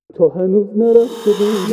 تو هنوز نرفته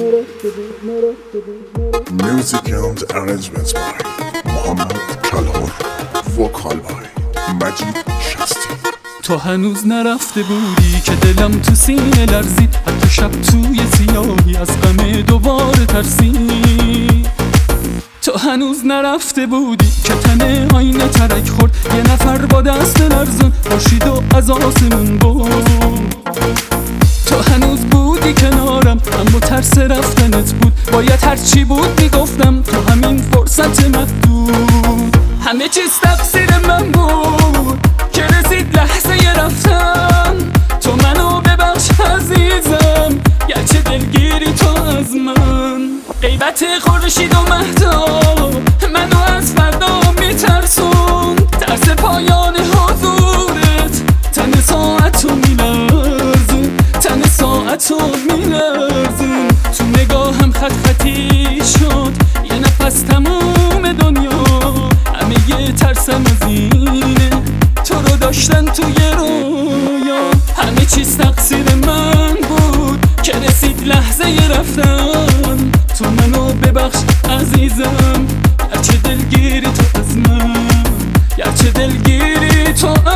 Music and arrangements by محمد کلهر. وکال بای مجید شستی. تو هنوز نرفته بودی که دلم تو سینه لرزید، حتی شب توی سیاهی از غم دوباره ترسید. تو هنوز نرفته بودی که تن آینه ترک خورد، یه نفر با دست لرزون باشید و از آسمون بود. تو هنوز بودی کنارم، اما ترس رفتنت بود، باید هرچی بود میگفتم تو همین فرصت محدود. همه چیز تقصیر من بود که رسید لحظه رفتن، تو منو ببخش عزیزم گرچه دلگیری تو از من. غیبت خورشید و مهتاب منو از فردا میترسون، ترس پایان حضورت تن ساعتو میلرزون، تن ساعتو میلرزون. تو نگاهم خط خطی شد، یه نفس تموم دنیا، همه یه ترسم از اینه تو رو داشتن توی رویا. همه چیز تقصیر من بود که رسید لحظه رفتن، تو منو ببخش عزیزم گرچه دلگیری تو از من، گرچه دلگیری تو از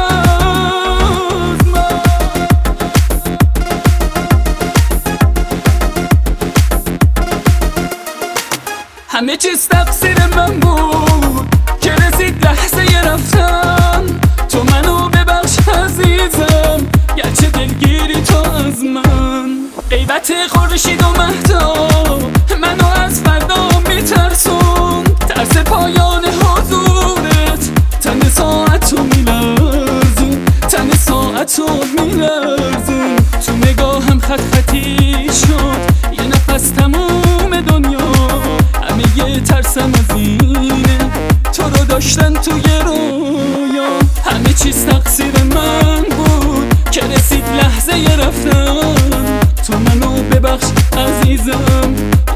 من. همه چیز تقصیر من بود که رسید لحظه رفتن، تو منو ببخش عزیزم گرچه دلگیری تو از من. غیبت خورشید و مهتاب منو از فردا میترسون، ترس پایان حضورت تن ساعتو میلرزون، تن ساعتو میلرزون. تو نگاهم خط خطی شد، یه نفس تموم دنیا، همه یه ترسم از اینه تو رو داشتن توی رویا. همه چیز تقصیر من بود که رسید لحظه رفتن، تو منو ببخش عزیزم